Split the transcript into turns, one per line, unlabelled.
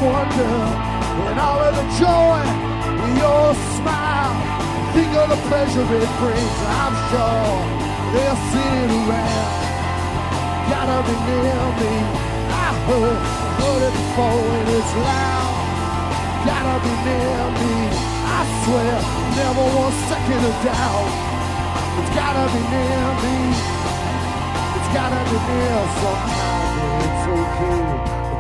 wonder and all of the joy in your smile. Think of the pleasure it brings. I'm sure they'll sit around. Gotta be near me. I heard it before and it's loud. Gotta be near me. I swear, never 1 second of doubt. It's gotta be near me. It's gotta be near. Sometimes it's okay.